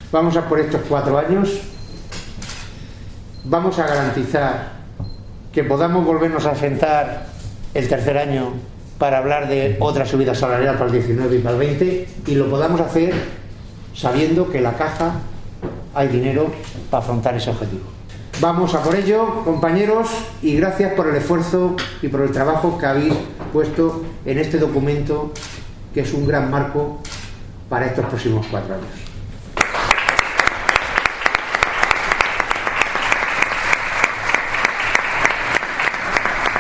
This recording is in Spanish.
Vamos a por estos 4 años. Vamos a garantizar que podamos volvernos a sentar el tercer año para hablar de otra subida salarial para el 19 y para el 20, y lo podamos hacer sabiendo que en la caja hay dinero para afrontar ese objetivo. Vamos a por ello, compañeros, y gracias por el esfuerzo y por el trabajo que habéis puesto en este documento, que es un gran marco para estos próximos 4 años.